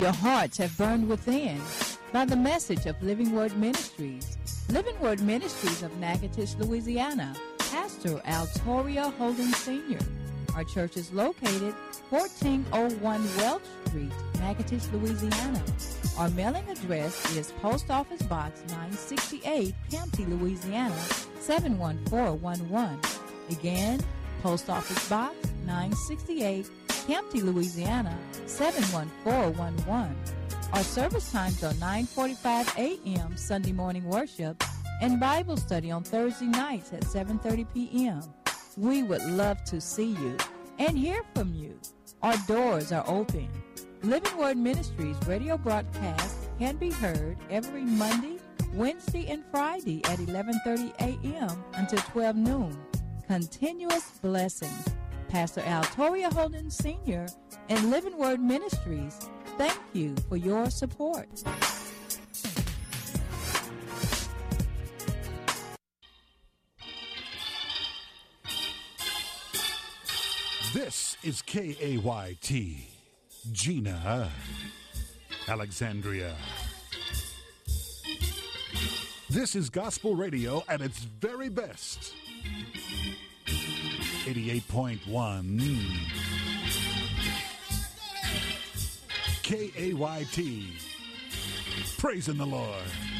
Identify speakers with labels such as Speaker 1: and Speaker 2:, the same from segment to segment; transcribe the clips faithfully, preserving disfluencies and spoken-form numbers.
Speaker 1: Your hearts have burned within by the message of Living Word Ministries. Living Word Ministries of Natchitoches, Louisiana. Pastor Altoria Holden Senior Our church is located fourteen oh one Welch Street, Natchitoches, Louisiana. Our mailing address is Post Office Box nine sixty-eight, Campty, Louisiana, seven one four one one. Again, Post Office Box nine sixty-eight, Campty, Louisiana, seven one four one one. Our service times are nine forty-five a.m. Sunday morning worship and Bible study on Thursday nights at seven thirty p.m. We would love to see you and hear from you. Our doors are open. Living Word Ministries radio broadcast can be heard every Monday, Wednesday, and Friday at eleven thirty a.m. until twelve noon. Continuous blessings. Pastor Altoria Holden Senior and Living Word Ministries, thank you for your support.
Speaker 2: This is K A Y T, Gina, Alexandria. This is gospel radio at its very best. eighty-eight point one K A Y T, praising the Lord.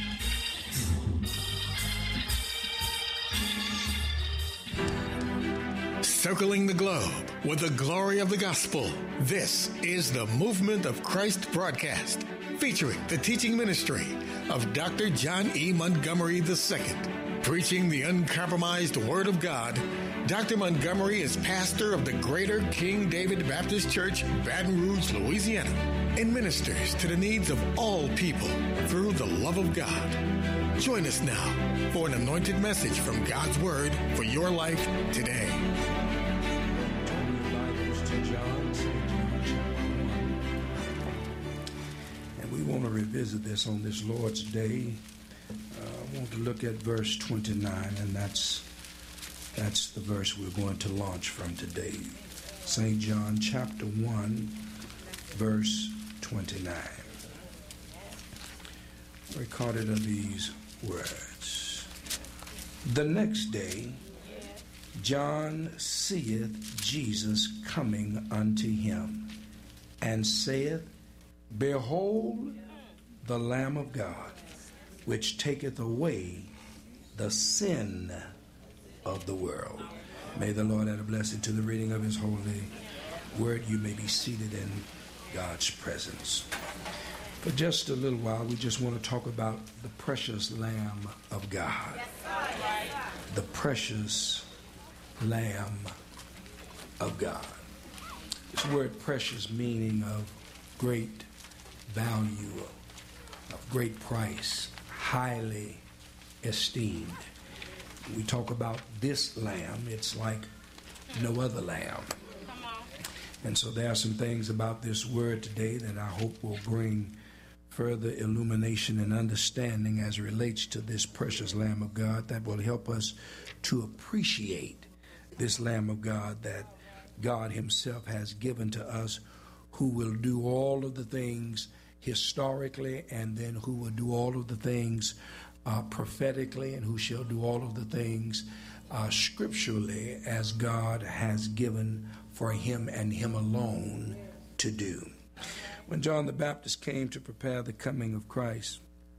Speaker 3: Circling the globe with the glory of the gospel. This is the Movement of Christ broadcast, featuring the teaching ministry of Doctor John E. Montgomery the Second. Preaching the uncompromised Word of God, Doctor Montgomery is pastor of the Greater King David Baptist Church, Baton Rouge, Louisiana, and ministers to the needs of all people through the love of God. Join us now for an anointed message from God's Word for your life today.
Speaker 4: And we want to revisit this on this Lord's Day. Uh, I want to look at verse twenty-nine, and that's that's the verse we're going to launch from today. Saint John chapter one, verse twenty-nine. Recorded are these words. The next day, John seeth Jesus coming unto him, and saith, Behold the Lamb of God, which taketh away the sin of the world. May the Lord add a blessing to the reading of his holy word. You may be seated in God's presence. For just a little while, we just want to talk about the precious Lamb of God. The precious Lamb of God. This word precious meaning of great value, of great price, highly esteemed. We talk about this lamb, it's like no other lamb. And so there are some things about this word today that I hope will bring further illumination and understanding as it relates to this precious Lamb of God that will help us to appreciate this Lamb of God that God himself has given to us, who will do all of the things historically, and then who will do all of the things uh, prophetically, and who shall do all of the things uh, scripturally as God has given for him and him alone to do. When John the Baptist came to prepare the coming of Christ,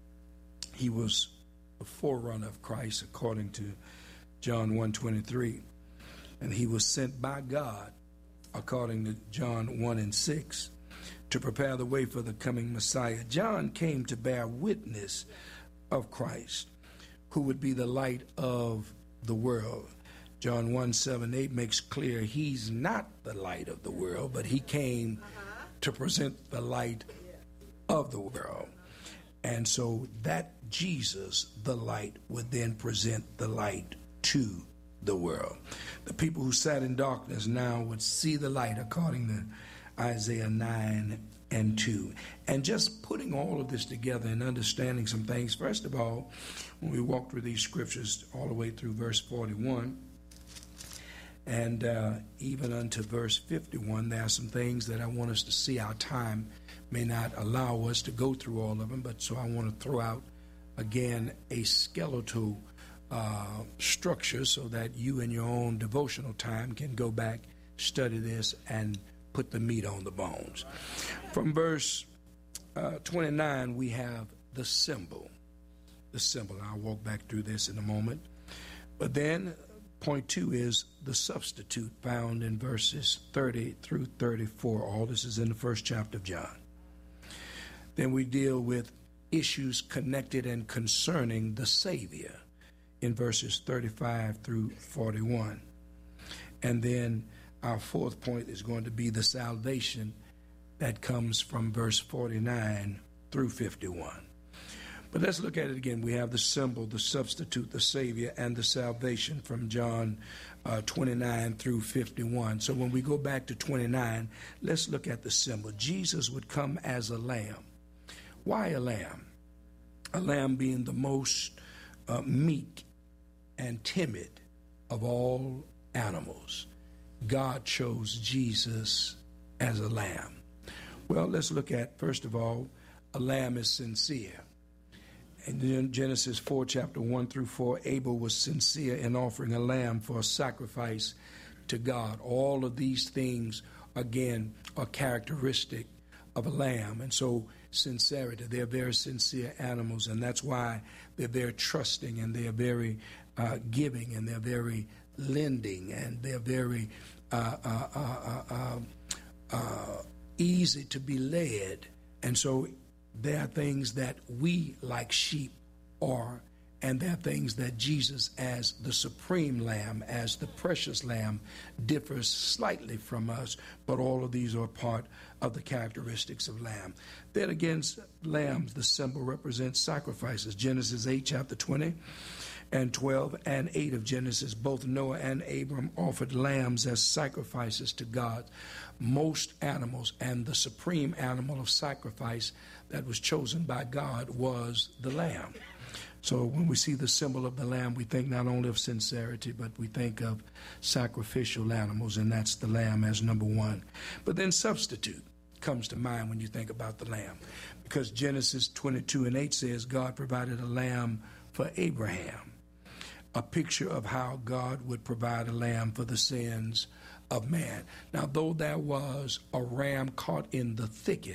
Speaker 4: he was a forerunner of Christ according to John one twenty-three, and he was sent by God according to John one and six to prepare the way for the coming Messiah. John came to bear witness of Christ, who would be the light of the world. John one, seven, eight makes clear he's not the light of the world, but he came to present the light of the world. And so that Jesus, the light, would then present the light to the world. The people who sat in darkness now would see the light, according to Isaiah nine and two. And just putting all of this together and understanding some things, first of all, when we walk through these scriptures all the way through verse forty-one, And uh, even unto verse fifty-one, there are some things that I want us to see. Our time may not allow us to go through all of them, but so I want to throw out, again, a skeletal uh, structure so that you in your own devotional time can go back, study this, and put the meat on the bones. From verse uh, twenty-nine, we have the symbol. The symbol. I'll walk back through this in a moment. But then point two is the substitute found in verses thirty through thirty-four. All this is in the first chapter of John. Then we deal with issues connected and concerning the Savior in verses thirty-five through forty-one. And then our fourth point is going to be the salvation that comes from verse forty-nine through fifty-one. But let's look at it again. We have the symbol, the substitute, the Savior, and the salvation from John uh, twenty-nine through fifty-one. So when we go back to twenty-nine, let's look at the symbol. Jesus would come as a lamb. Why a lamb? A lamb being the most uh, meek and timid of all animals. God chose Jesus as a lamb. Well, let's look at, first of all, a lamb is sincere. And in Genesis four, chapter one through four, Abel was sincere in offering a lamb for a sacrifice to God. All of these things, again, are characteristic of a lamb. And so sincerity, they're very sincere animals, and that's why they're very trusting, and they're very uh, giving, and they're very lending, and they're very uh, uh, uh, uh, uh, easy to be led. And so there are things that we, like sheep, are, and there are things that Jesus, as the supreme lamb, as the precious lamb, differs slightly from us, but all of these are part of the characteristics of lamb. Then again, lambs, the symbol represents sacrifices. Genesis eight, chapter twenty and twelve and eight of Genesis, both Noah and Abram offered lambs as sacrifices to God. Most animals, and the supreme animal of sacrifice that was chosen by God was the lamb. So when we see the symbol of the lamb, we think not only of sincerity, but we think of sacrificial animals, and that's the lamb as number one. But then substitute comes to mind when you think about the lamb, because Genesis twenty-two and eight says God provided a lamb for Abraham, a picture of how God would provide a lamb for the sins of man. Now, though there was a ram caught in the thicket,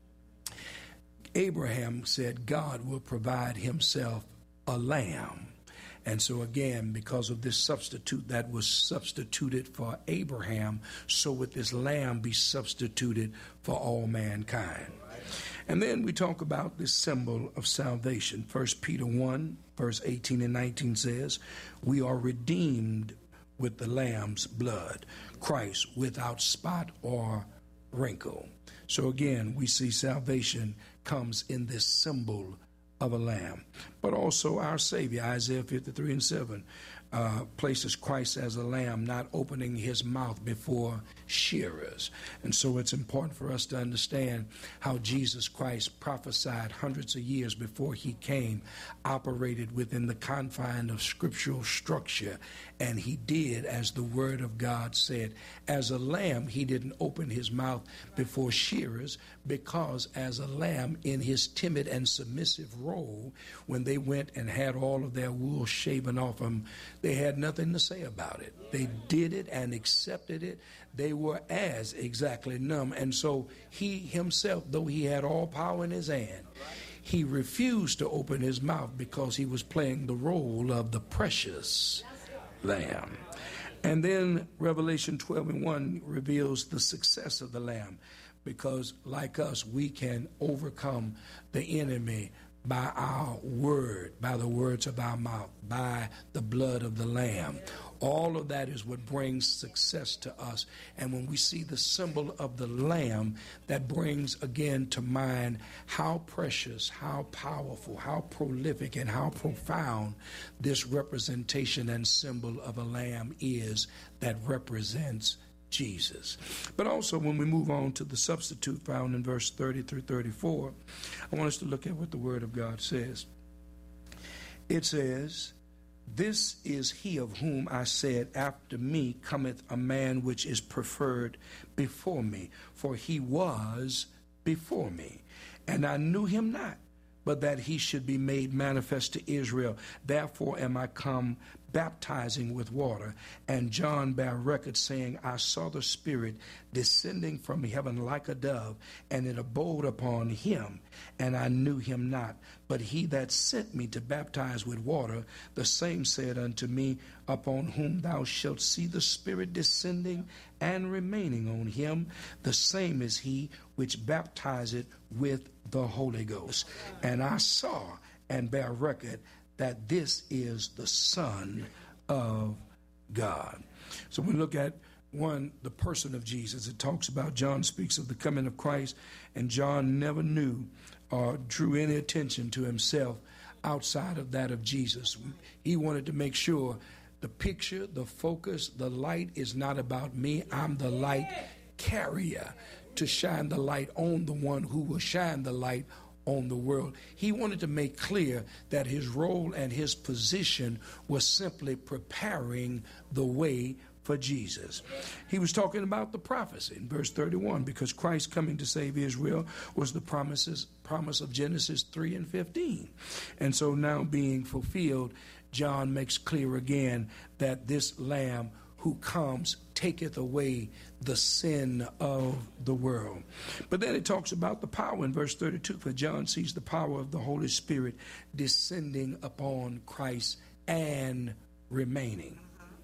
Speaker 4: Abraham said God will provide himself a lamb. And so again, because of this substitute that was substituted for Abraham, so would this lamb be substituted for all mankind. And then we talk about this symbol of salvation. First Peter one, verse eighteen and nineteen says, we are redeemed with the Lamb's blood, Christ without spot or wrinkle. So again, we see salvation comes in this symbol of a lamb. But also our Savior, Isaiah fifty-three and seven, uh, places Christ as a lamb, not opening his mouth before shearers. And so it's important for us to understand how Jesus Christ prophesied hundreds of years before he came, operated within the confine of scriptural structure, and he did as the word of God said. As a lamb, he didn't open his mouth before shearers, because as a lamb in his timid and submissive role, when they went and had all of their wool shaven off them, they had nothing to say about it. They did it and accepted it. They were as exactly numb. And so he himself, though he had all power in his hand, he refused to open his mouth because he was playing the role of the precious lamb. And then Revelation twelve and one reveals the success of the lamb, because like us, we can overcome the enemy by our word, by the words of our mouth, by the blood of the Lamb. All of that is what brings success to us. And when we see the symbol of the Lamb, that brings again to mind how precious, how powerful, how prolific, and how profound this representation and symbol of a lamb is that represents Jesus. But also when we move on to the substitute found in verse thirty through thirty-four, I want us to look at what the Word of God says. It says, This is he of whom I said, after me cometh a man which is preferred before me, for he was before me. And I knew him not, but that he should be made manifest to Israel. Therefore am I come baptizing with water. And John bare record, saying, I saw the Spirit descending from heaven like a dove, and it abode upon him, and I knew him not. But he that sent me to baptize with water, the same said unto me, upon whom thou shalt see the Spirit descending and remaining on him, the same is he which baptizeth with the Holy Ghost. And I saw and bear record that this is the Son of God. So when we look at one, the person of Jesus, it talks about, John speaks of the coming of Christ, and John never knew or drew any attention to himself outside of that of Jesus. He wanted to make sure the picture, the focus, the light is not about me. I'm the light carrier to shine the light on the one who will shine the light on the world. He wanted to make clear that his role and his position was simply preparing the way for Jesus. He was talking about the prophecy in verse thirty-one, because Christ coming to save Israel was the promises promise of Genesis three and fifteen. And so now being fulfilled, John makes clear again that this Lamb who comes taketh away the sin of the world. But then it talks about the power in verse thirty-two, for John sees the power of the Holy Spirit descending upon Christ and remaining.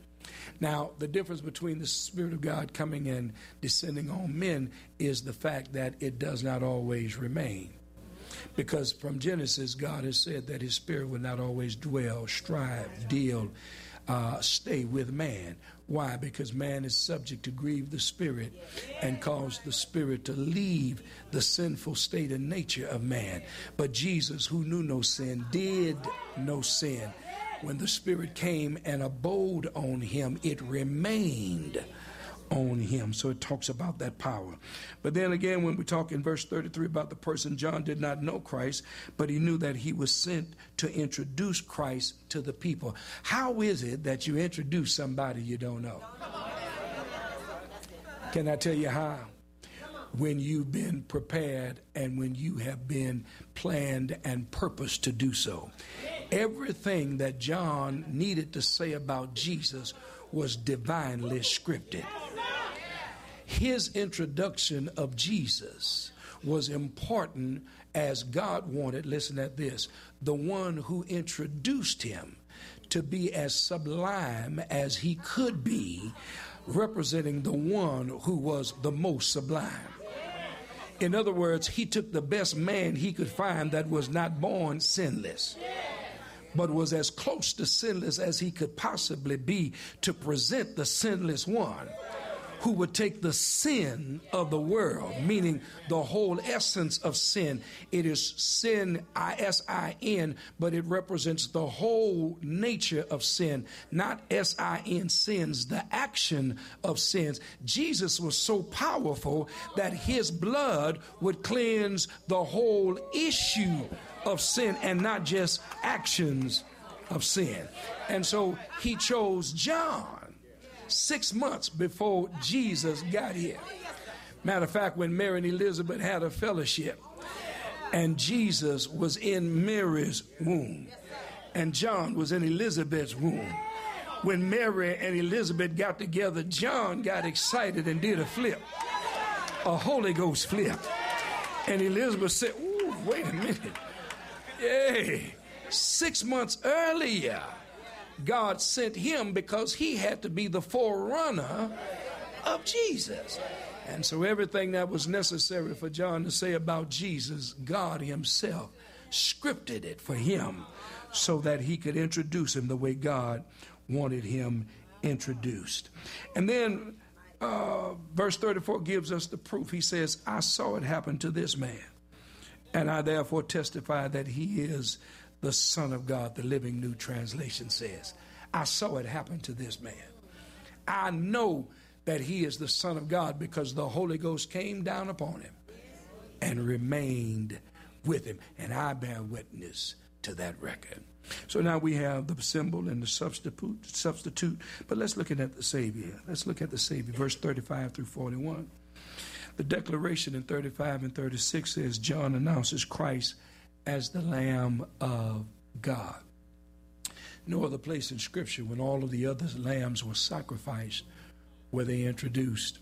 Speaker 4: Now, the difference between the Spirit of God coming and descending on men is the fact that it does not always remain. Because from Genesis, God has said that his Spirit will not always dwell, strive, deal, uh, stay with man. Why? Because man is subject to grieve the Spirit and cause the Spirit to leave the sinful state and nature of man. But Jesus, who knew no sin, did no sin. When the Spirit came and abode on him, it remained on him. So it talks about that power. But then again, when we talk in verse thirty-three about the person, John did not know Christ, but he knew that he was sent to introduce Christ to the people. How is it that you introduce somebody you don't know? Can I tell you how? When you've been prepared and when you have been planned and purposed to do so. Everything that John needed to say about Jesus was divinely scripted. His introduction of Jesus was important as God wanted, listen at this, the one who introduced him to be as sublime as he could be, representing the one who was the most sublime. In other words, he took the best man he could find that was not born sinless, but was as close to sinless as he could possibly be to present the sinless one who would take the sin of the world, meaning the whole essence of sin. It is sin, I S I N, but it represents the whole nature of sin, not S I N, sins, the action of sins. Jesus was so powerful that his blood would cleanse the whole issue of sin and not just actions of sin. And so he chose John six months before Jesus got here. Matter of fact, when Mary and Elizabeth had a fellowship and Jesus was in Mary's womb and John was in Elizabeth's womb, when Mary and Elizabeth got together, John got excited and did a flip, a Holy Ghost flip. And Elizabeth said, ooh, wait a minute. Yay. Six months earlier, God sent him because he had to be the forerunner of Jesus. And so everything that was necessary for John to say about Jesus, God himself scripted it for him so that he could introduce him the way God wanted him introduced. And then uh, verse thirty-four gives us the proof. He says, I saw it happen to this man, and I therefore testify that he is the Son of God. The Living New Translation says, I saw it happen to this man. I know that he is the Son of God because the Holy Ghost came down upon him and remained with him. And I bear witness to that record. So now we have the symbol and the substitute, substitute. But let's look at the Savior. Let's look at the Savior, verse thirty-five through forty-one. The declaration in thirty-five and thirty-six says, John announces Christ as the Lamb of God. No other place in Scripture, when all of the other lambs were sacrificed, were they introduced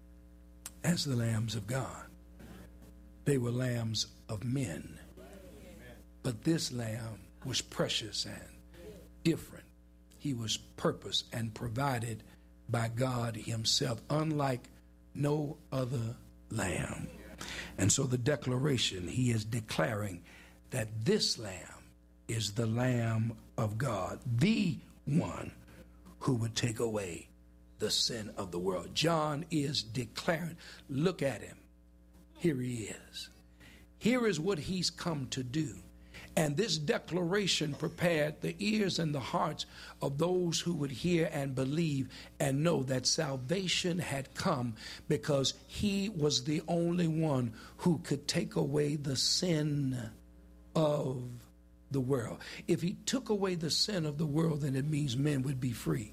Speaker 4: as the lambs of God. They were lambs of men. But this lamb was precious and different. He was purposed and provided by God himself, unlike no other lamb. And so the declaration, he is declaring that this lamb is the Lamb of God, the one who would take away the sin of the world. John is declaring, look at him. Here he is. Here is what he's come to do. And this declaration prepared the ears and the hearts of those who would hear and believe and know that salvation had come because he was the only one who could take away the sin of the world. If he took away the sin of the world, then it means men would be free.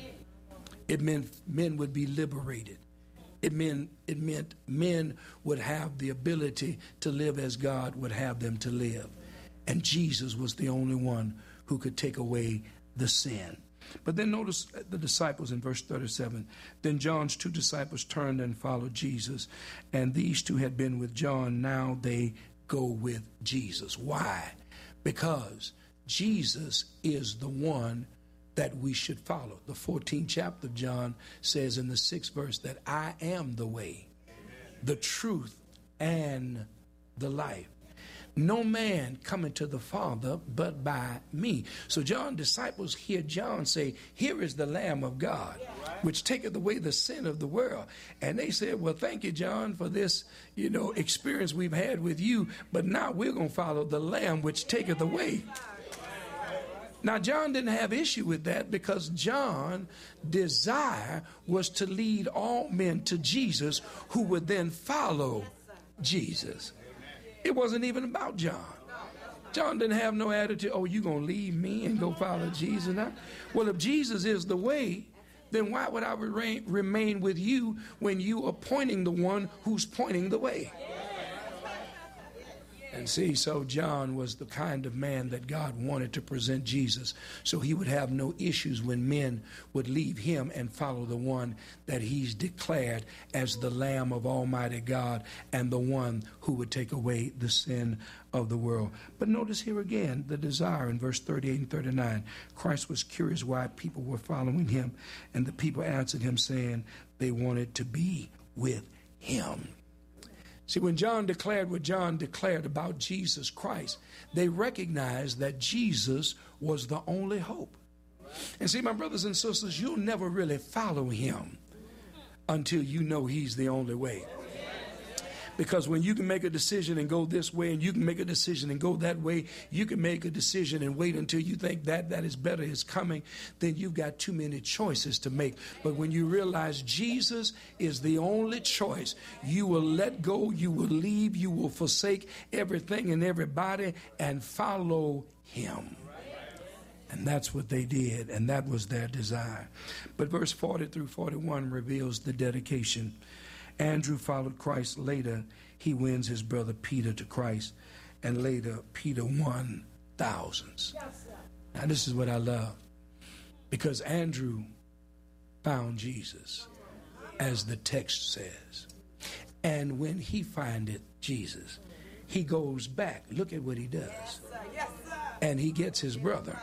Speaker 4: It meant men would be liberated. It meant, it meant men would have the ability to live as God would have them to live. And Jesus was the only one who could take away the sin. But then notice the disciples in verse thirty-seven. Then John's two disciples turned and followed Jesus. And these two had been with John. Now they go with Jesus. Why? Because Jesus is the one that we should follow. The fourteenth chapter of John says in the sixth verse that I am the way, the truth, and the life. No man coming to the Father but by me. So John's disciples hear John say, here is the Lamb of God, which taketh away the sin of the world. And they said, well, thank you, John, for this, you know, experience we've had with you. But now we're going to follow the Lamb which taketh away. Now, John didn't have issue with that because John's desire was to lead all men to Jesus who would then follow Jesus. It wasn't even about John. John didn't have no attitude, oh, you going to leave me and go follow Jesus now? Well, if Jesus is the way, then why would I remain, remain with you when you are pointing the one who's pointing the way? And see, so John was the kind of man that God wanted to present Jesus so he would have no issues when men would leave him and follow the one that he's declared as the Lamb of Almighty God and the one who would take away the sin of the world. But notice here again the desire in verse thirty-eight and thirty-nine. Christ was curious why people were following him, and the people answered him saying they wanted to be with him. See, when John declared what John declared about Jesus Christ, they recognized that Jesus was the only hope. And see, my brothers and sisters, you'll never really follow him until you know he's the only way. Because when you can make a decision and go this way, and you can make a decision and go that way, you can make a decision and wait until you think that that is better is coming, then you've got too many choices to make. But when you realize Jesus is the only choice, you will let go, you will leave, you will forsake everything and everybody and follow him. And that's what they did, and that was their desire. But verse forty through forty-one reveals the dedication. Andrew followed Christ. Later, he wins his brother Peter to Christ. And later, Peter won thousands. Now, this is what I love. Because Andrew found Jesus, as the text says. And when he findeth Jesus, he goes back. Look at what he does. And he gets his brother.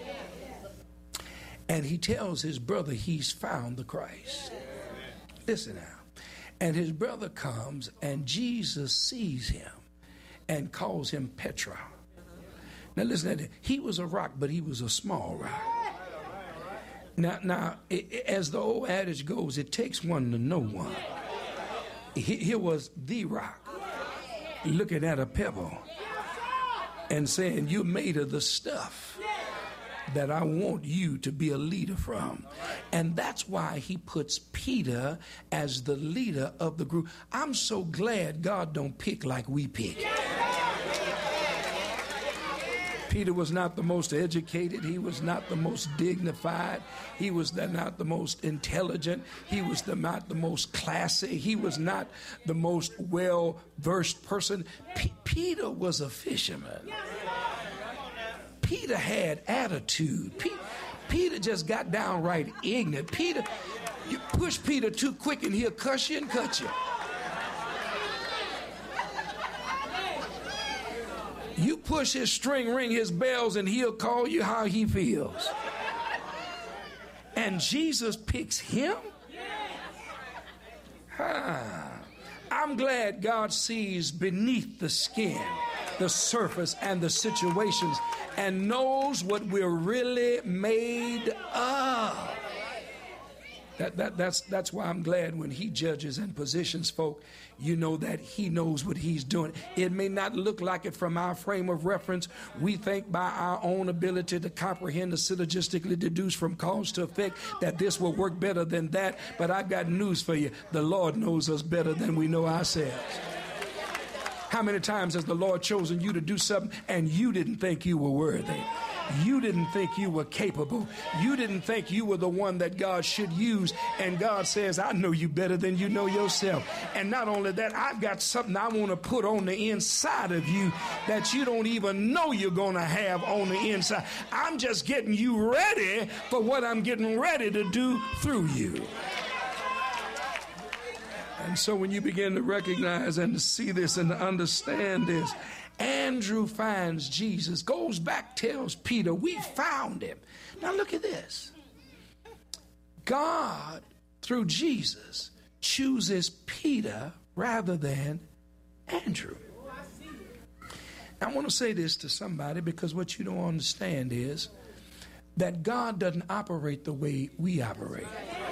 Speaker 4: And he tells his brother he's found the Christ. Listen now. And his brother comes, and Jesus sees him and calls him Petra. Now listen to that. He was a rock, but he was a small rock. Now, now it, it, as the old adage goes, it takes one to know one. He, here was the rock, looking at a pebble and saying, you're made of the stuff that I want you to be a leader from. And that's why he puts Peter as the leader of the group. I'm so glad God don't pick like we pick. Peter was not the most educated. He was not the most dignified. He was the, not the most intelligent. He was the, not the most classy. He was not the most well-versed person. P- Peter was a fisherman. Peter had attitude. Pe- Peter just got downright ignorant. Peter, you push Peter too quick and he'll cuss you and cut you. You push his string, ring his bells, and he'll call you how he feels. And Jesus picks him? Ah, I'm glad God sees beneath the skin, the surface, and the situations, and knows what we're really made of. That, that, that's, that's why I'm glad when he judges and positions folk, you know that he knows what he's doing. It may not look like it from our frame of reference. We think by our own ability to comprehend, to syllogistically deduce from cause to effect that this will work better than that. But I've got news for you. The Lord knows us better than we know ourselves. How many times has the Lord chosen you to do something and you didn't think you were worthy? You didn't think you were capable. You didn't think you were the one that God should use. And God says, I know you better than you know yourself. And not only that, I've got something I want to put on the inside of you that you don't even know you're going to have on the inside. I'm just getting you ready for what I'm getting ready to do through you. And so when you begin to recognize and to see this and to understand this, Andrew finds Jesus, goes back, tells Peter, we found him. Now look at this. God, through Jesus, chooses Peter rather than Andrew. Now, I want to say this to somebody because what you don't understand is that God doesn't operate the way we operate.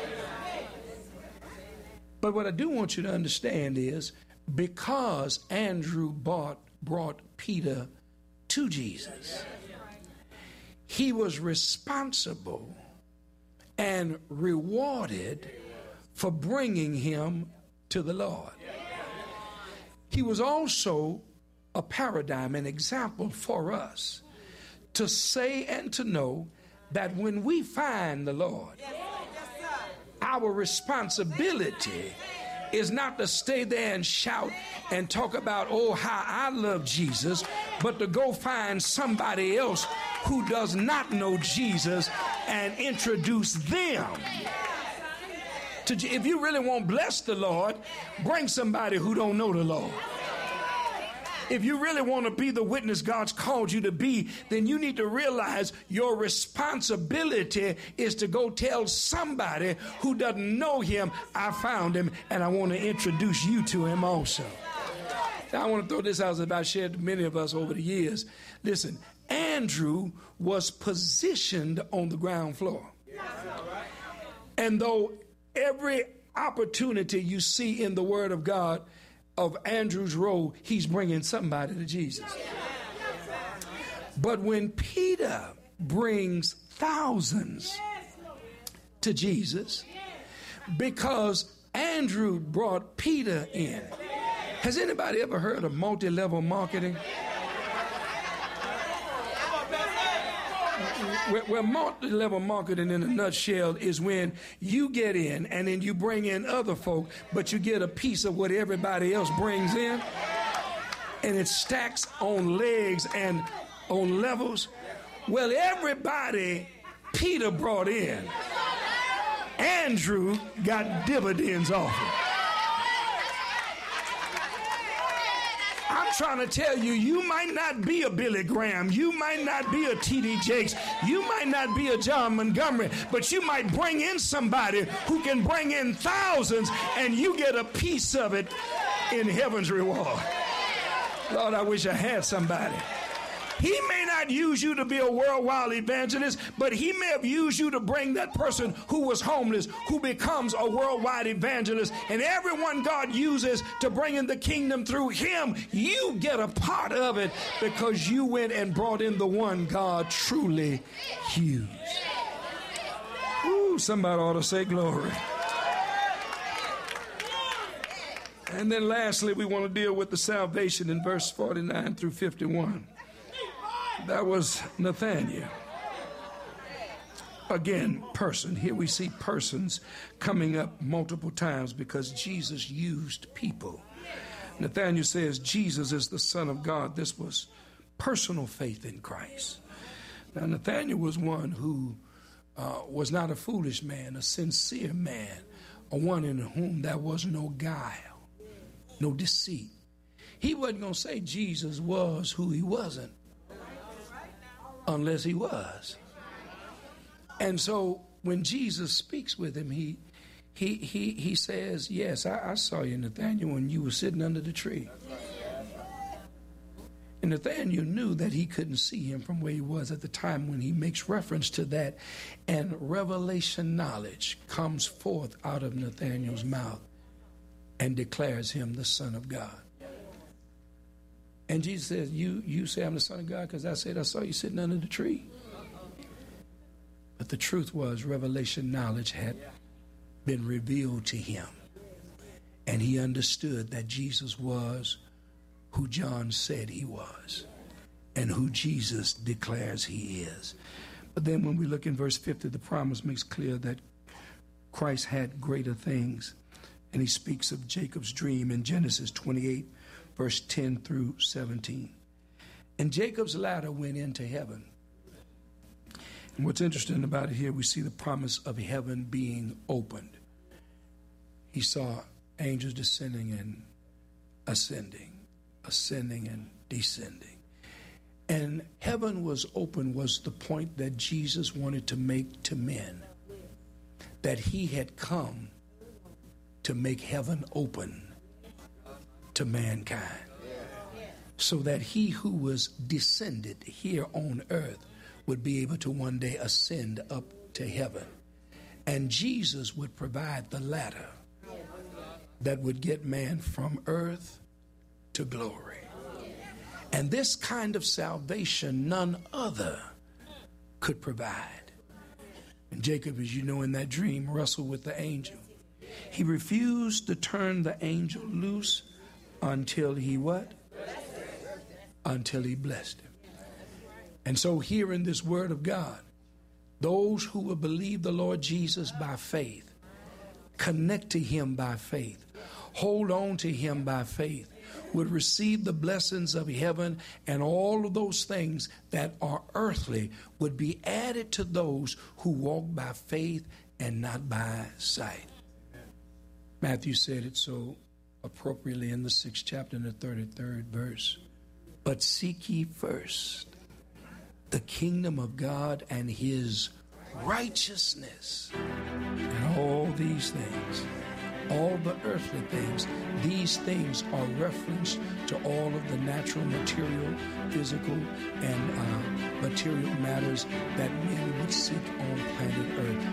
Speaker 4: But what I do want you to understand is because Andrew bought brought Peter to Jesus, he was responsible and rewarded for bringing him to the Lord. He was also a paradigm, an example for us to say and to know that when we find the Lord, our responsibility is not to stay there and shout and talk about, oh, how I love Jesus, but to go find somebody else who does not know Jesus and introduce them. To, if you really want to bless the Lord, bring somebody who don't know the Lord. If you really want to be the witness God's called you to be, then you need to realize your responsibility is to go tell somebody who doesn't know him, I found him, and I want to introduce you to him also. Now, I want to throw this out as I've shared with many of us over the years. Listen, Andrew was positioned on the ground floor. And though every opportunity you see in the Word of God of Andrew's role, he's bringing somebody to Jesus. But when Peter brings thousands to Jesus, because Andrew brought Peter in. Has anybody ever heard of multi-level marketing? Where, where multi-level marketing in a nutshell is when you get in and then you bring in other folk, but you get a piece of what everybody else brings in, and it stacks on legs and on levels. Well, everybody Peter brought in, Andrew got dividends off it. I'm trying to tell you, you might not be a Billy Graham, you might not be a T D Jakes, you might not be a John Montgomery, but you might bring in somebody who can bring in thousands, and you get a piece of it in heaven's reward. Lord, I wish I had somebody. He may not use you to be a worldwide evangelist, but he may have used you to bring that person who was homeless, who becomes a worldwide evangelist. And everyone God uses to bring in the kingdom through him, you get a part of it because you went and brought in the one God truly used. Ooh, somebody ought to say glory. And then lastly, we want to deal with the salvation in verse forty-nine through fifty-one. That was Nathanael. Again, person. Here we see persons coming up multiple times because Jesus used people. Nathanael says Jesus is the Son of God. This was personal faith in Christ. Now, Nathanael was one who uh, was not a foolish man, a sincere man, a one in whom there was no guile, no deceit. He wasn't going to say Jesus was who he wasn't unless he was. And so when Jesus speaks with him, he he he he says, yes, I, I saw you, Nathanael, when you were sitting under the tree. And Nathanael knew that he couldn't see him from where he was at the time when he makes reference to that. And revelation knowledge comes forth out of Nathanael's mouth and declares him the Son of God. And Jesus says, you, you say I'm the Son of God because I said I saw you sitting under the tree. But the truth was revelation knowledge had been revealed to him. And he understood that Jesus was who John said he was and who Jesus declares he is. But then when we look in verse fifty, the promise makes clear that Christ had greater things. And he speaks of Jacob's dream in Genesis twenty-eight, verse ten through seventeen. And Jacob's ladder went into heaven. And what's interesting about it here, we see the promise of heaven being opened. He saw angels descending and ascending, ascending and descending. And heaven was open was the point that Jesus wanted to make to men, that he had come to make heaven open to mankind, so that he who was descended here on earth would be able to one day ascend up to heaven. And Jesus would provide the ladder that would get man from earth to glory. And this kind of salvation none other could provide. And Jacob, as you know in that dream, wrestled with the angel. He refused to turn the angel loose until he what? Until he blessed him. And so here in this word of God, those who will believe the Lord Jesus by faith, connect to him by faith, hold on to him by faith, would receive the blessings of heaven, and all of those things that are earthly would be added to those who walk by faith and not by sight. Matthew said it so appropriately in the sixth chapter and the thirty-third verse. But seek ye first the kingdom of God and his righteousness, and all these things, all the earthly things, these things are reference to all of the natural, material, physical, and uh, material matters that men would seek on planet Earth.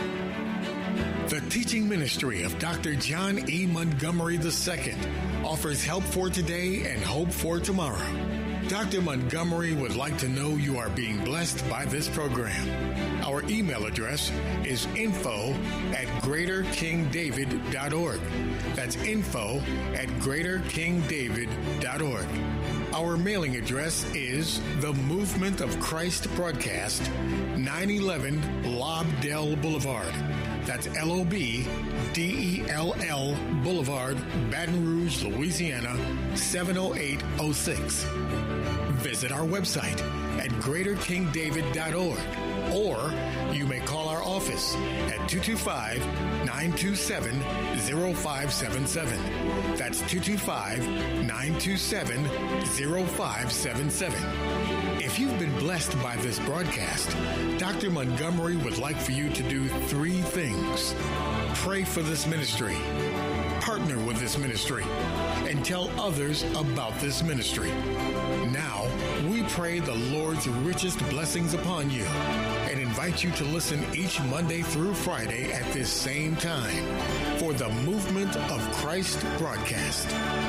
Speaker 3: The teaching ministry of Doctor John E. Montgomery the Second offers help for today and hope for tomorrow. Doctor Montgomery would like to know you are being blessed by this program. Our email address is info at greater king david dot org. That's info at greater king david dot org. Our mailing address is The Movement of Christ Broadcast, nine eleven Lobdell Boulevard. That's L O B D E L L Boulevard, Baton Rouge, Louisiana, seven oh eight oh six. Visit our website at greater king david dot org, or you may call our office at two two five, nine two seven, zero five seven seven. That's two two five, nine two seven, zero five seven seven. If you've been blessed by this broadcast, Doctor Montgomery would like for you to do three things. Pray for this ministry, partner with this ministry, and tell others about this ministry. Now, we pray the Lord's richest blessings upon you and invite you to listen each Monday through Friday at this same time for the Movement of Christ broadcast.